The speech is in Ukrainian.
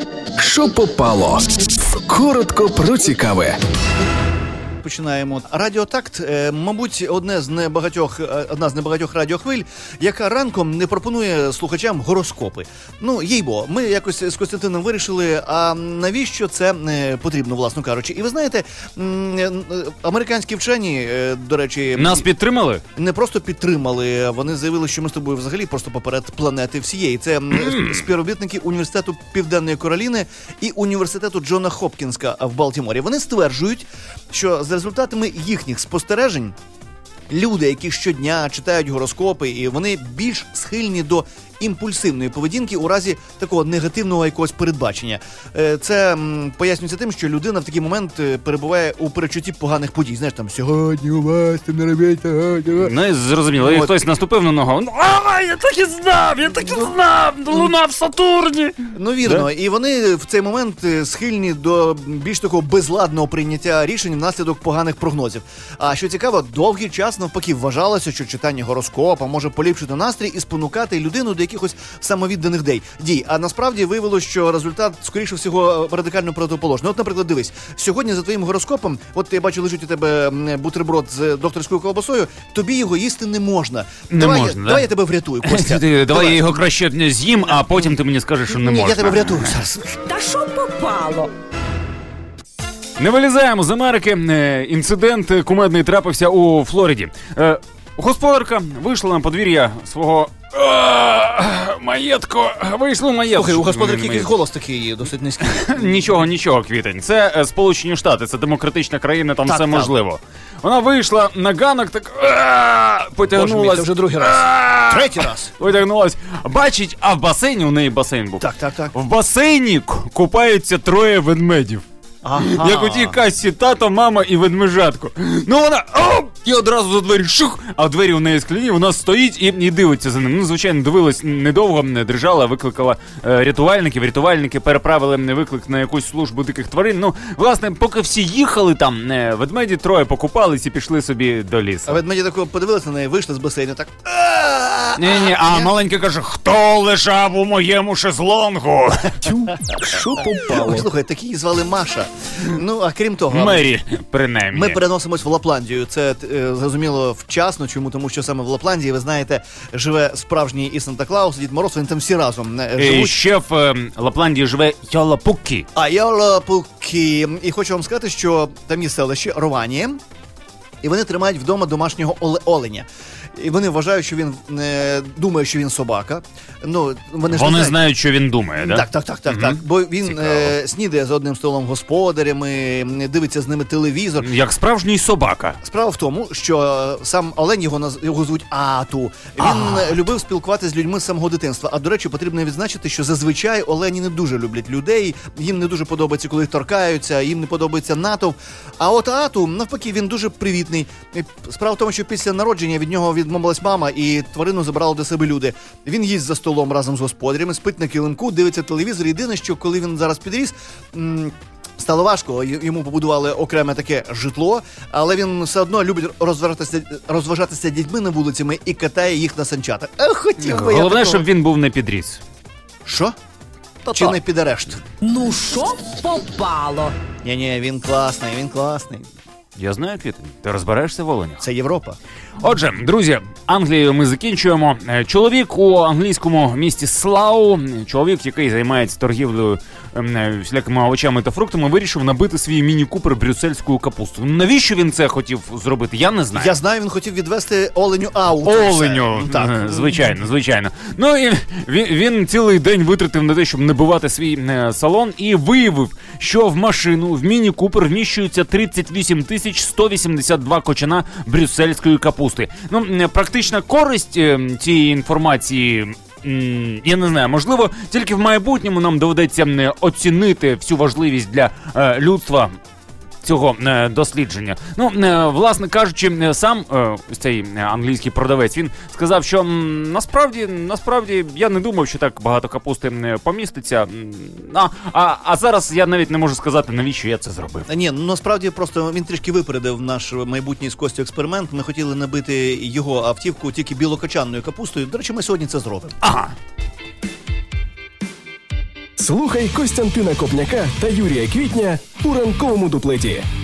Що попало? Коротко про цікаве. Починаємо. Радіотакт, мабуть, одна з небагатьох радіохвиль, яка ранком не пропонує слухачам гороскопи. Ну, їй-бо, ми якось з Костянтином вирішили, а навіщо це потрібно, власно кажучи. І ви знаєте, американські вчені, до речі... Нас підтримали? Не просто підтримали, вони заявили, що ми з тобою взагалі просто поперед планети всієї. Це співробітники Університету Південної Кароліни і Університету Джона Хопкінса в Балтіморі. Вони стверджують, що за результатами їхніх спостережень люди, які щодня читають гороскопи, і вони більш схильні до імпульсивної поведінки у разі такого негативного якогось передбачення. Це пояснюється тим, що людина в такий момент перебуває у передчутті поганих подій. Знаєш, там, сьогодні у вас там на роботі... Не зрозуміло, і хтось наступив на ногу. Я так і знав, луна в Сатурні. Ну, вірно, да? І вони в цей момент схильні до більш такого безладного прийняття рішень внаслідок поганих прогнозів. А що цікаво, довгий час навпаки вважалося, що читання гороскопа може поліпшити настрій і спонукати людину до якихось самовідданих дій. А насправді виявилося, що результат, скоріше всього, радикально протиположний. От, наприклад, дивись, сьогодні за твоїм гороскопом, от я бачу, лежить у тебе бутерброд з докторською ковбасою, тобі його їсти не можна. Давай я тебе врятую, Костя. Давай я його краще з'їм, а потім ти мені скажеш, що не можна. Я тебе врятую зараз. Та що попало? Не вилізаємо з Америки. Інцидент кумедний трапився у Флориді. Господарка вийшла на подвір'я свого маєтку. Вийшла маєтку. Слухай, у господарки якийсь голос такий досить низький. Нічого, Квітень. Це Сполучені Штати, це демократична країна, там все можливо. Вона вийшла на ганок, так потягнулась. Боже мій, це вже другий раз. Третій раз. Потягнулась. Бачить, а в басейні, у неї басейн був. Так. В басейні купаються 3 ведмедів. Ага. Як у тій касі тато, мама і ведмежатко. Ну вона і одразу за двері шух, а двері у неї скляні, вона стоїть і дивиться за ним. Ну, звичайно, дивилась недовго, не дрижала, викликала рятувальників. Рятувальники переправили виклик на якусь службу диких тварин. Ну, власне, поки всі їхали там, ведмеді 3 покупались і пішли собі до лісу. А ведмеді такого подивилися на неї, вийшли з басейну, так... Ні, а маленька каже, хто лежав у моєму шезлонгу? Що попало? Слухай, такі її звали Маша. Ну, а крім того... Мері, принаймні. Ми переносимось в Лапландію. Це, зрозуміло, вчасно. Чому? Тому що саме в Лапландії, ви знаєте, живе справжній і Санта-Клаус, і Дід Мороз, вони там всі разом живуть. І ще в Лапландії живе Йолапукі. Йолапукі. І хочу вам сказати, що там є селище Рованіє, і вони тримають вдома домашнього оленя. І вони вважають, що він думає, що він собака. Ну, вони знають, що він думає, да? Так. Бо він снідає за одним столом господарями, дивиться з ними телевізор. Як справжній собака. Справа в тому, що сам олень, його звуть Ату. Він любив спілкуватися з людьми з самого дитинства. А, до речі, потрібно відзначити, що зазвичай олені не дуже люблять людей, їм не дуже подобається, коли їх торкаються, їм не подобається натовп. А от Ату, навпаки, він дуже привітний. Справа в тому, що після народження від нього відмовилась мама, і тварину забрали до себе люди. Він їсть за столом разом з господарями, спить на килимку, дивиться телевізор. Єдине, що коли він зараз підріс, стало важко, йому побудували окреме таке житло, але він все одно любить розважатися дітьми на вулицями і катає їх на санчатах. Головне, щоб він був не підріс. Що? Чи не під арешт? Ну що попало? Ні, він класний. Я знаю, Квітень, ти розбираєшся в оленях? Це Європа. Отже, друзі, Англією ми закінчуємо. Чоловік у англійському місті Слау, чоловік, який займається торгівлею всілякими овочами та фруктами, вирішив набити свій міні-купер брюссельською капустою. Навіщо він це хотів зробити? Я не знаю. Я знаю, він хотів відвести оленю аут. Оленю, так. Звичайно. Ну і він цілий день витратив на те, щоб набивати свій салон, і виявив, що в машину, в міні-купер вміщується 38 182 кочана брюссельської капусти. Ну, практична користь цієї інформації, я не знаю, можливо, тільки в майбутньому нам доведеться оцінити всю важливість для людства цього дослідження. Ну, власне кажучи, сам цей англійський продавець, він сказав, що насправді я не думав, що так багато капусти поміститься. А зараз я навіть не можу сказати, навіщо я це зробив. Ні, насправді просто він трішки випередив наш майбутній з Костю експеримент. Ми хотіли набити його автівку тільки білокочанною капустою. До речі, ми сьогодні це зробимо. Ага. Слухай Костянтина Копняка та Юрія Квітня у ранковому дуплеті.